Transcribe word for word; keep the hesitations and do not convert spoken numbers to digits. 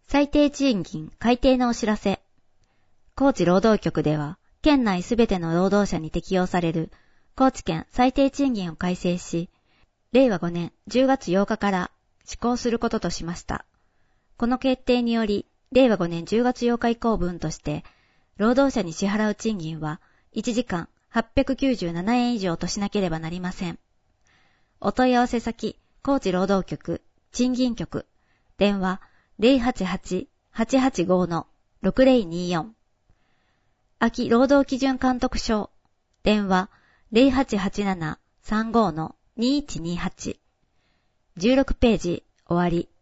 最低賃金改定のお知らせ。高知労働局では、県内すべての労働者に適用される高知県最低賃金を改正し、れいわごねんじゅうがつようかから施行することとしました。この決定により、れいわごねんじゅうがつようか以降分として、労働者に支払う賃金はいちじかんはっぴゃくきゅうじゅうななえん以上としなければなりません。お問い合わせ先、高知労働局、賃金局、電話 ゼロはちはち はちはちご ろくゼロによん。秋労働基準監督署、電話 ゼロはちはちなな さんご にいちにはち。じゅうろくページ終わり。